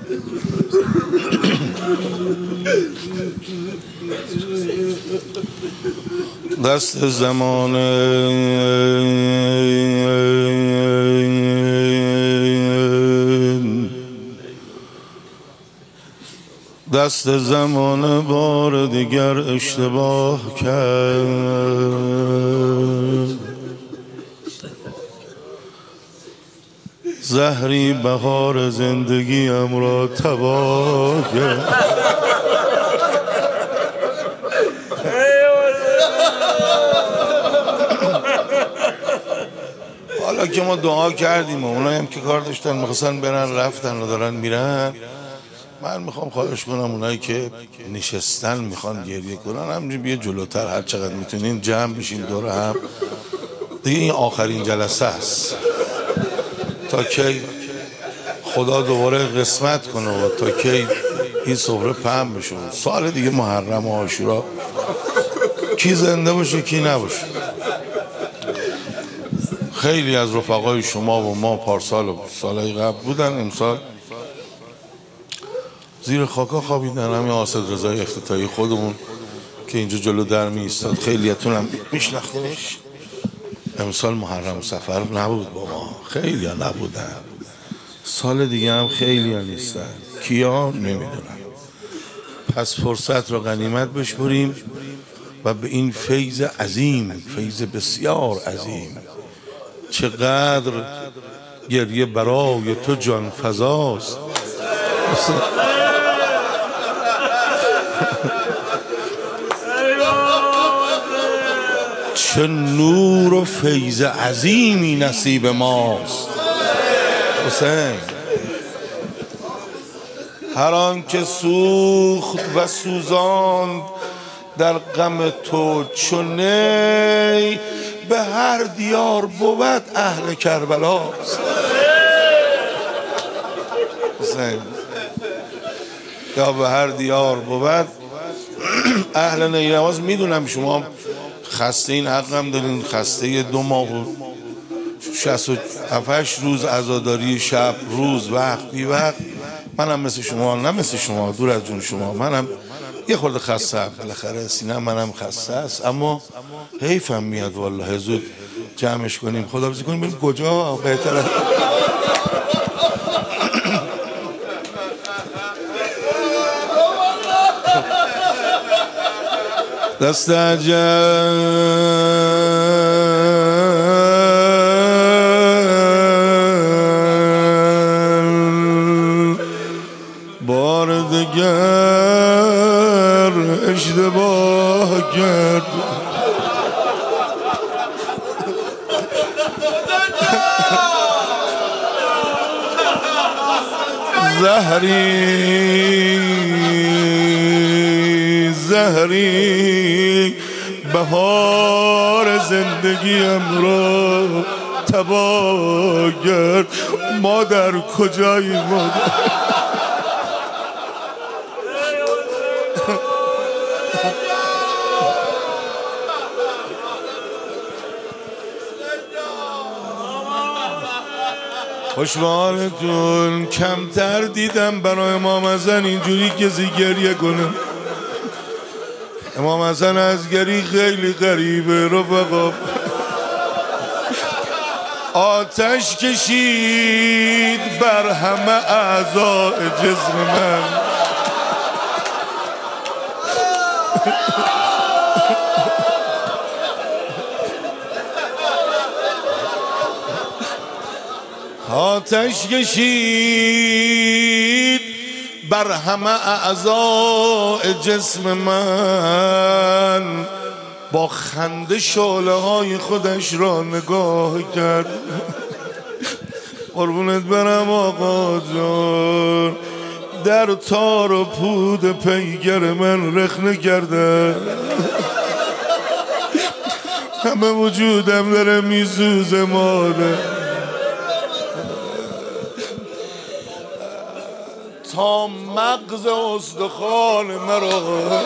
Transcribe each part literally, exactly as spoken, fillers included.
دست زمانه دست زمانه بار دیگر اشتباه کرد، زهری بهار زندگیم را تباه کرد. حالا که ما دعا کردیم و اونایی هم که کار داشتن میخواستن برن رفتن و دارن میرن، من میخوام خواهش کنم اونایی که نشستن میخوان گریه کنن همینجوری بیا جلوتر، هر چقدر میتونین جمع بشین دور هم دیگه. این آخرین جلسه است تا که خدا دوباره قسمت کنه و تا که این سفره پهن بشه. سال دیگه محرم و عاشورا کی زنده باشه کی نباشه. خیلی از رفقای شما و ما پارسال و سالهای قبل بودن، امسال زیر خاکا خوابیدن. همین آسد رضای افتتاحی خودمون که اینجا جلو در می ایستاد، خیلیتون هم میشناختینش. امسال محرم سفر نبود با ما، خیلی ها نبودن. سال دیگه هم خیلی ها نیستن، کیا نمیدونم. پس فرصت رو غنیمت بشمریم و به این فیض عظیم، فیض بسیار عظیم، چقدر گریه برای تو جان فزاست، چه نور و فیض عظیمی نصیب ماست. حسین هر آن که سوخت و سوزاند در غم تو چونی، به هر دیار بود اهل کربلاست. حسین یا به هر دیار بود اهل نیرواز. میدونم شما خسته این حقم دارین، خسته دو ماه و شصت و هفت روز عزاداری شب روز وقت بی وقت. منم مثل شما، نه مثل شما، دور از جون شما، منم یه خورده خسته هم، بالاخره سینه منم خسته است، اما حیفم میاد والله زود جمعش کنیم، خداحافظی کنیم، بریم کجا بهتره. دست اجل بار دیگر اشتباه کرد، زهری زهری بهار زندگیم را تباه کرد. مادر کجایی مادر؟ خوشبالتون کمتر دیدم برای امام حسن اینجوری کسی گریه کنه. امام حسن از گری خیلی غریبه رفقا. آتش کشید بر همه اعضاء جسم من، آتش کشید بر همه اعضاء جسم من، با خنده شعله های خودش را نگاه کرد. قربونت برم آقا جان، در تار و پود پیگر من رخنه کرده، همه وجودم داره میسوزه ماده، تا مغز استخوان مرا.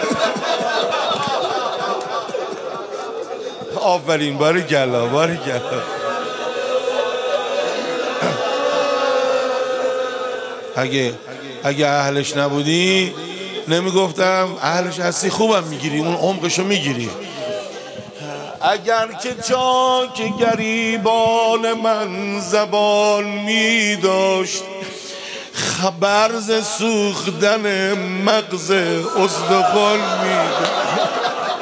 آفرین، باریکلا باریکلا. اگه اگه اهلش نبودی نمیگفتم اهلش هستی، خوبم میگیری، اون عمقشو میگیری. اگر که چاک گریبان من زبان می داشت، خبر ز سوختن مغز استخوان می داشت.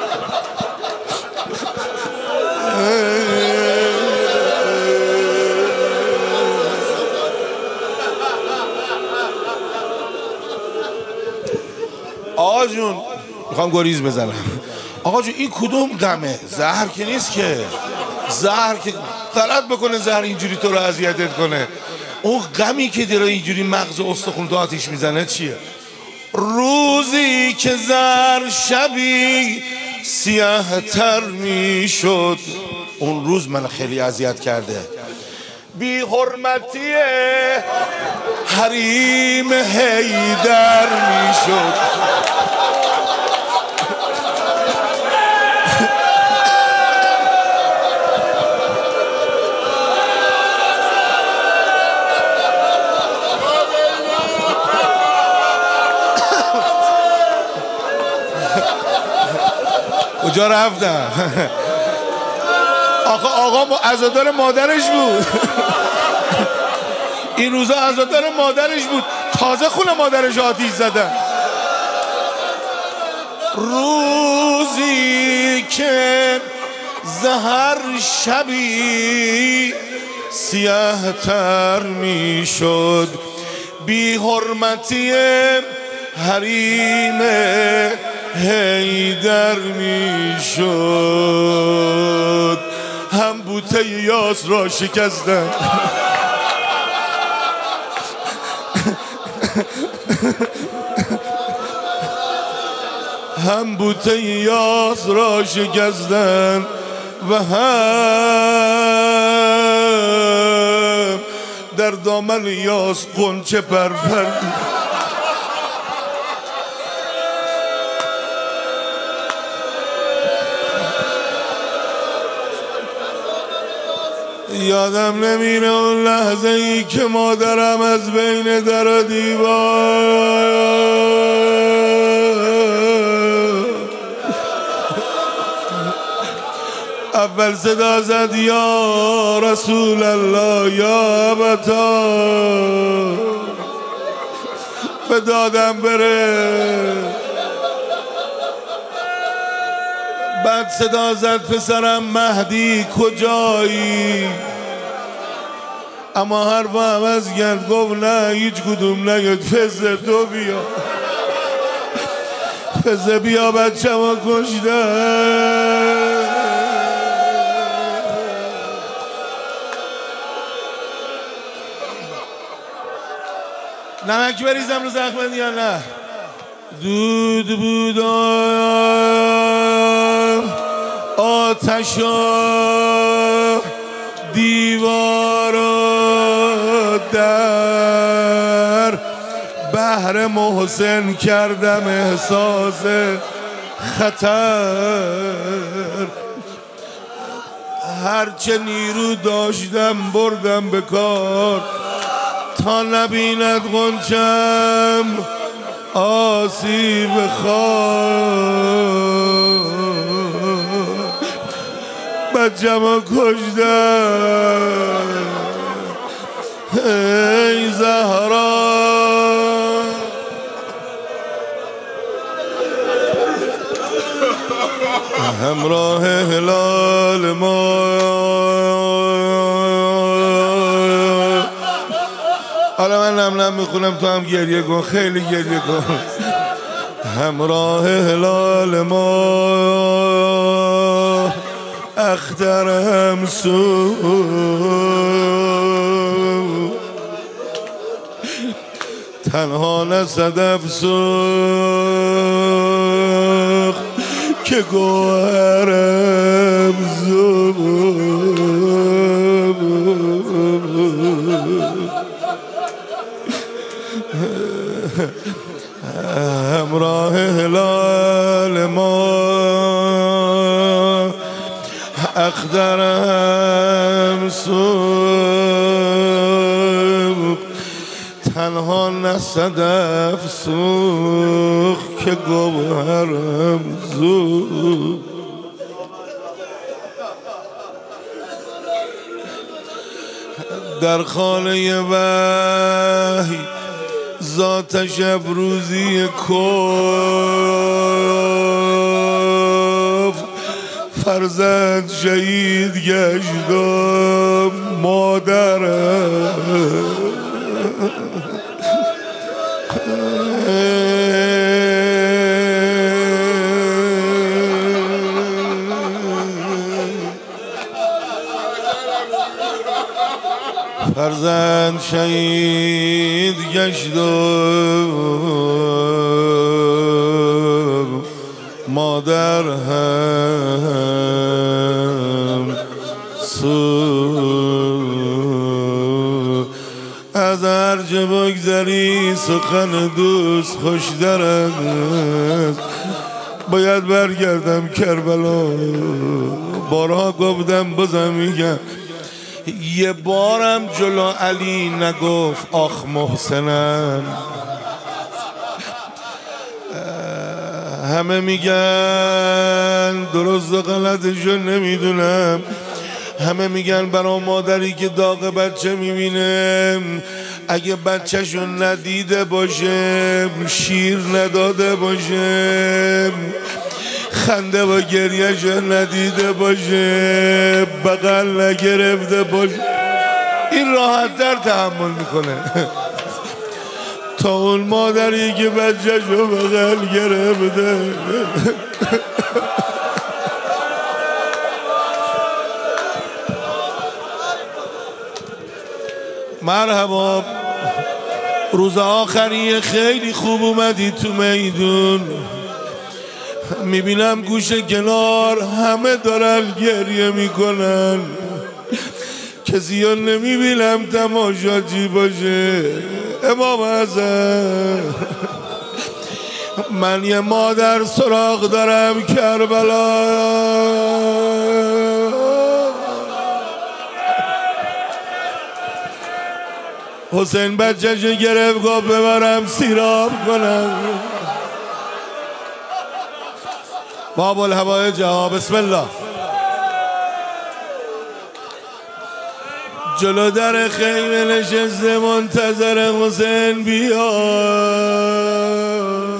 آقا جون میخوام گریز بزنم. آقا جون این کدوم غمه؟ زهر که نیست که. زهر که غلط بکنه زهر اینجوری تو رو اذیتت کنه. اون غمی که داره اینجوری مغز و استخون تو آتیش میزنه چیه؟ روزی که زر شبی سیاه تر میشد، اون روز من خیلی اذیت کرده. بی حرمتی حریم حیدر میشد. کجا رفتم؟ آقا آقا عزادار مادرش بود. این روزا عزادار مادرش بود، تازه خونه مادرش آتیش زدن. روزی که زهر شبی سیاه تر می شد، بی حرمتی حریم حیدر می شد. هم بوته یاس را شکستن، هم بوته یاس را شکستن و هم در دامن یاس غنچه پرپر. یادم نمیره اون لحظه ای که مادرم از بین در و دیوار اول صدا زد یا رسول الله یا ابتا، به دادم بره. بعد صدا زد پسرم مهدی کجایی؟ اما حرف عوض کرد، گفت نه هیچ کدوم نگید، فزه تو بیا، فزه بیا بچه ما کشتن. نمک بریزم رو زخمت یا نه؟ دود بود آتش و دیوار و در بهر محسن کردم احساس خطر. هرچه نیرو داشتم بردم به کار، تا نبیند غنچم آسیب خار. بچه‌مو کشتن ای زهرا، همراه هلال ما. حالا من نم نم میخونم تو هم گریه کن، خیلی گریه کن. همراه هلال ما اخترم سو، تنها نه صدف سوخ که گوهرم زو. همراه هلال ما اخترم سوخت، تنها تنها نه صدف سوخ که گوهرم زود در خانه وحی ذاتش ابروزی کف فرزند شهید گشت و مادرم فرزند شهید گشت و مادر هم سود از هرچه بگذری سخن دوست خوشتر است باید برگردم کربلا بارها گفتم بازم میگم یه بارم جلو علی نگفت آخ محسنن همه میگن درست و غلطشو نمیدونم همه میگن برا مادری که داغ بچه میبینه اگه بچهشو ندیده باشه شیر نداده باشه خنده و گریهش ندیده باشه بغل نگرفته باشه این راحت در تحمل میکنه تا اون مادری که بچه‌شو بغل گرفته مرحبا روز آخری خیلی خوب اومدی تو میدون میبینم گوشه کنار همه دارن گریه میکنن کسی ها نمیبینم تماشاچی باشه امام حسن من یه مادر سراغ دارم کربلا حسین بچه‌شو گرفت گفت ببرم سیراب کنم باب الهوایج ها بسم الله جلو در خیمه نشسته منتظر حسین بیاد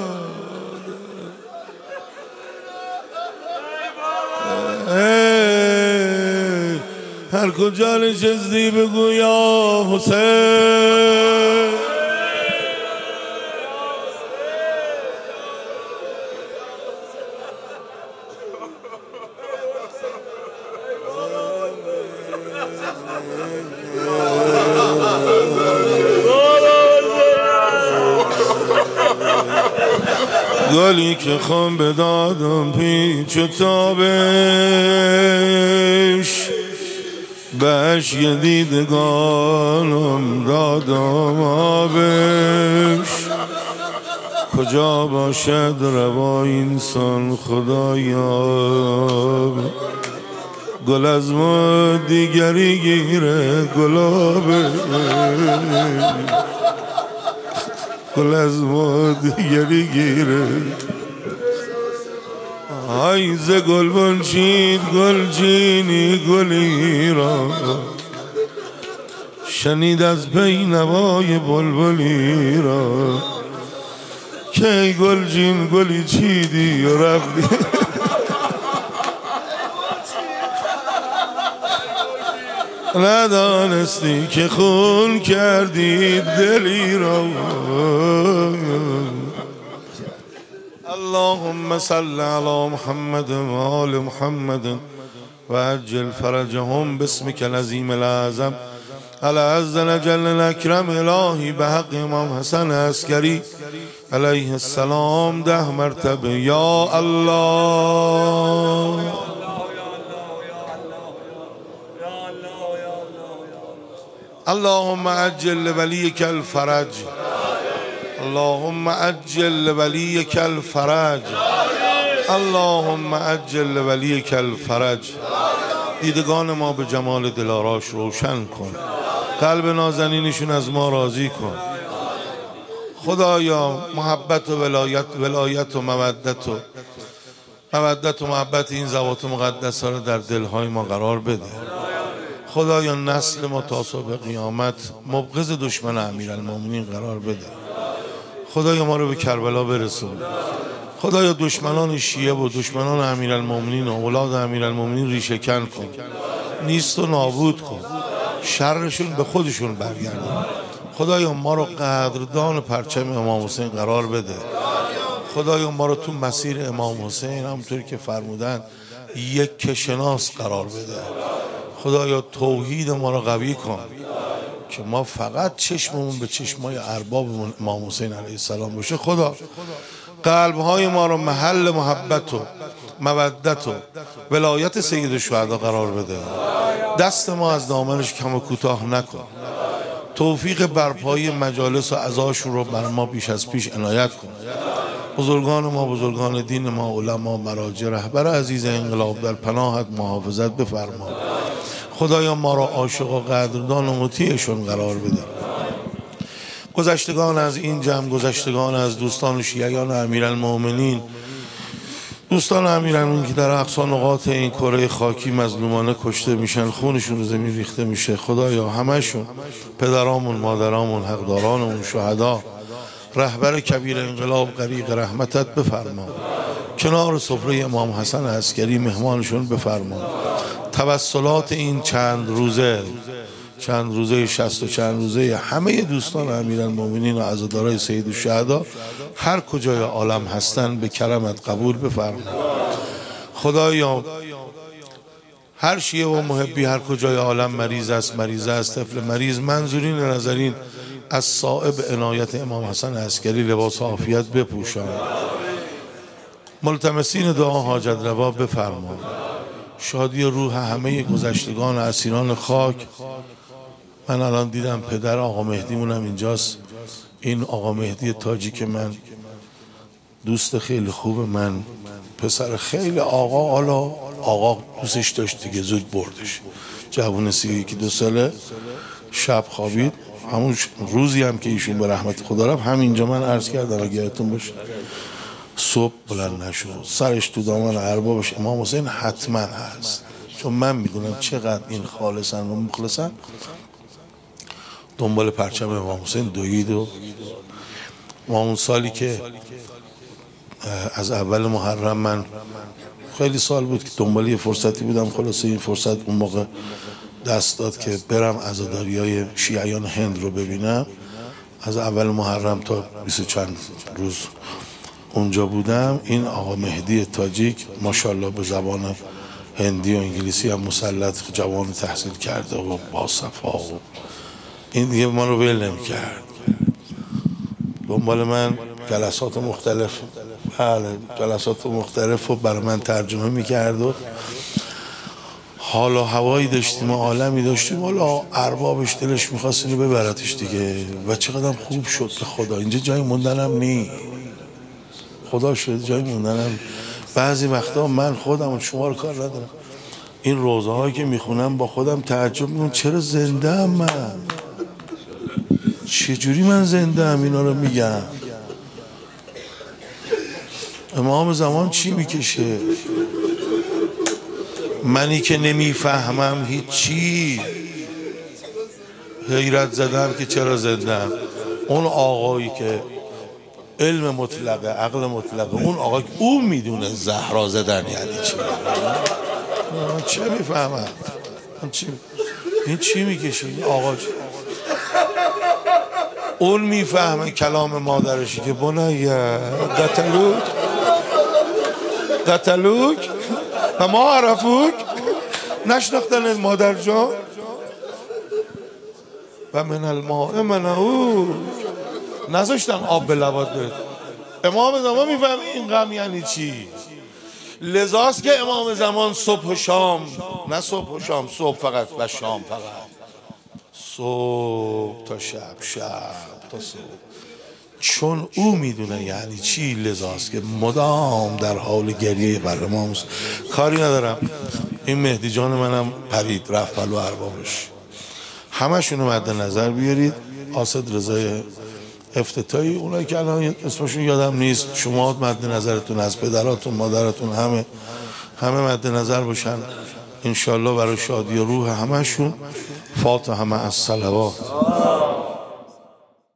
هر کجا نشستی بگو یا حسین گلی که خون به دادم پیچ و تابش بهش یه دیدگانم دادم آبش کجا باشد روا اینسان خدایا گل از ما دیگری گیره گلابه گل از ما دیگری گیره آیز گل بنشید گل چینی گلی را شنید از پی نوای بلبلی را که گل چین گلی چیدی و رفتی ندانستی که خون کردی دلی را اللهم صل على محمد و آل محمد و عجل فرجهم باسمك العظیم الأعظم العز جل الاکرم الهی به حق امام حسن عسکری علیه السلام ده مرتبه یا الله اللهم عجل لولیک الفرج اللهم عجل لولیک الفرج اللهم عجل لولیک الفرج دیدگان ما به جمال دلاراش روشن کن قلب نازنینشون از ما راضی کن خدایا محبت و ولایت ولایت و مودت و مودت و محبت این ذوات مقدس ها رو در دلهای ما قرار بده. خدایا نسل ما تا صبح قیامت مبغض دشمن امیرالمومنین قرار بده. خدایا ما رو به کربلا برسون. خدایا دشمنان شیعه و دشمنان امیرالمومنین و اولاد امیرالمومنین ریشه کن کن، نیست و نابود کن، شرشون به خودشون برگردون. خدایا ما رو قدردان پرچم امام حسین قرار بده. خدایا ما رو تو مسیر امام حسین همونطوری که فرمودن یک شناس قرار بده. خدایا توحید ما رو قوی کن که ما فقط چشممون به چشمای ارباب امام حسین علیه السلام باشه. خدا قلبهای ما رو محل محبت و مودت و ولایت سید الشهدا قرار بده. دست ما از دامنش کم و کوتاه نکن. توفیق برپایی مجالس و عزاشون رو بر ما بیش از پیش عنایت کن. بزرگان ما، بزرگان دین ما، علما، مراجع، رهبر عزیز انقلاب در پناهت محافظت بفرما. خدایا ما را عاشق و قدردان و مطیعشون قرار بده. گذشتگان از این جمع، گذشتگان از دوستان و شیعیان امیرالمومنین، دوستان امیرالمومنین که در اقصا نقاط این کره خاکی مظلومانه کشته میشن، خونشون رو زمین ریخته میشه، خدایا همشون، پدرامون، مادرامون، حقدارانمون، شهدا، رهبر کبیر انقلاب غریق رحمتت بفرما. کنار سفره امام حسن عسکری مهمانشون بفرما. توسلات این چند روزه چند روزه شصت و چند روزه همه دوستان امیرالمومنین و عزادارای سید الشهدا هر کجای عالم هستن به کرمت قبول بفرما. خدایا هر شیعه و محبی هر کجای عالم مریض است، مریض است، طفل مریض، منظورین نظرین از صائب عنایت امام حسن عسکری لباس عافیت بپوشان. ملتمسین دعا حاجت روا بفرما. شادی روح همه گذشتگان اسیران خاک. من الان دیدم پدر آقا مهدی مونم اینجاست. این آقا مهدی تاجیک من، دوست خیلی خوب من، پسر خیلی آقا، حالا آقا دوستش داشت دیگه، زود بردش. جوون سی یکی دو ساله، شب خوابید. همون روزی هم که ایشون به رحمت خدا رفت همینجا من عرض کردم اگه یادتون باشه، صبح بلند نشد، سرش تو دامن اربابش امام حسین حتما هست، چون من میدونم چقدر این خالصن و مخلصن. دنبال پرچم امام حسین دوید و ما اون سالی که از اول محرم، من خیلی سال بود که دنبال یه فرصتی بودم، خلاصه این فرصت اون موقع دست داد که برم عزاداریای شیعیان هند رو ببینم. از اول محرم تا بیست و چند روز اونجا بودم. این آقا مهدی تاجیک ماشاءالله به زبان هندی و انگلیسی هم مسلط، جوان تحصیل کرده و با صفا و این دیگه ما رو ول نمی کرد. دنبال من جلسات مختلف، بله جلسات مختلف رو برای من ترجمه می کرد و حالا هوایی داشتیم و عالمی داشتیم. حالا اربابش دلش میخواست اینو ببرتش دیگه و چقدر خوب شد که خدا اینجا جای موندنم نی، خدا شد جای موندنم. بعضی وقتا من خودم و شما رو کار ندارم، این روزه هایی که میخونم با خودم تعجب میکنم چرا زنده ام من، چجوری من زنده ام اینا رو میگم. امام زمان چی میکشه؟ منی که نمیفهمم هیچی، حیرت زدم که چرا زندم. اون آقایی که علم مطلقه، عقل مطلقه، اون آقا که اون میدونه زهرا زدن یعنی چی. من چه میفهمم؟ چی؟ این چی میکشه؟ این آقا چی؟ اون میفهمه کلام مادرشی که بنای قتلوک قتلوک و ما عرفوک، نشناختن مادر جان و من الماء منعوک، نذاشتن آب به لبات بره. امام زمان میفهم این غم یعنی چی. لذاست که امام زمان صبح و شام، نه صبح و شام، صبح فقط و شام فقط، صبح تا شب، شب تا صبح، چون او میدونه یعنی چی. لذاست که مدام در حال گریه بر امام. کاری ندارم، این مهدی جان منم پرید رفت پلو اربابش. همشونو مد نظر بیارید. آسد رضای افتتاحی، اونایی که الان اسمشون یادم نیست شما مد نظرتون از پدراتون مادرتون همه همه مد نظر باشن انشالله برای شادی روح همشون. فاتحه مع الصلوات.